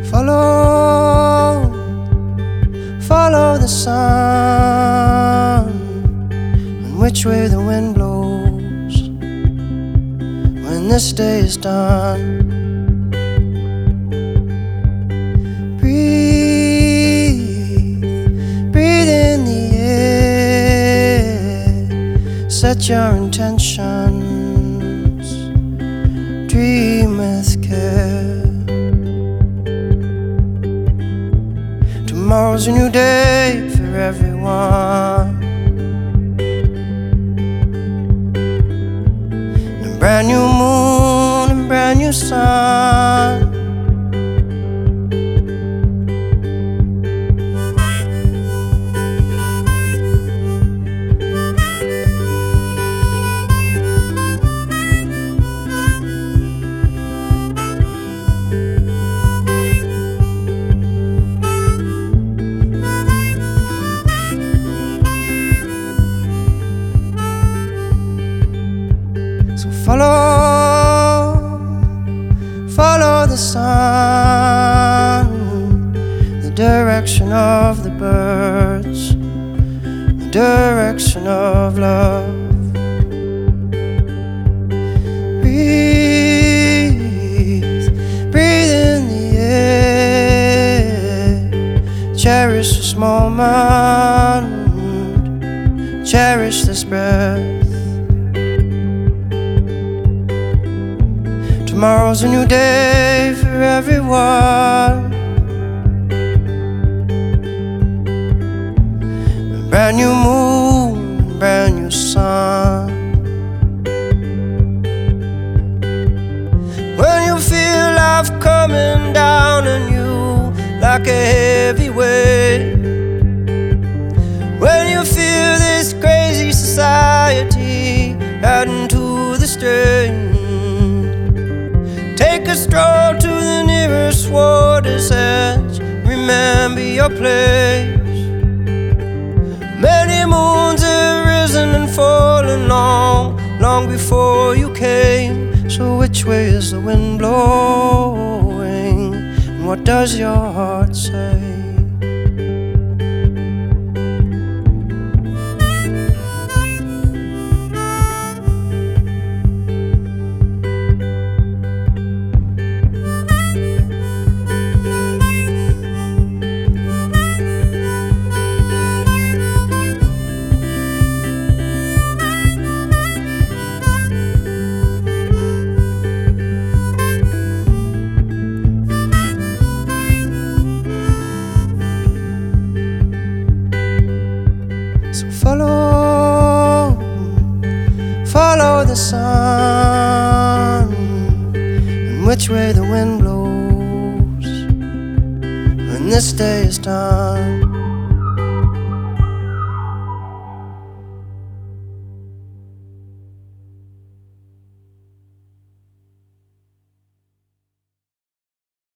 Follow, follow the sun, and which way the wind blows when this day is done. Breathe, breathe in the air, set your intentions, dream with care. Tomorrow's a new day for everyone, and a brand new moon and brand new sun. So follow, follow the sun, the direction of the birds, the direction of love. Breathe, breathe in the air, cherish this moment, cherish this breath. Tomorrow's a new day for everyone, a brand new moon, brand new sun. When you feel life coming down on you like a heavy weight, when you feel this crazy society adding to the strain, take a stroll to the nearest water's edge. Remember your place. Many moons have risen and fallen long, long before you came. So which way is the wind blowing? And what does your heart say? So follow, follow the sun, and which way the wind blows when this day is done.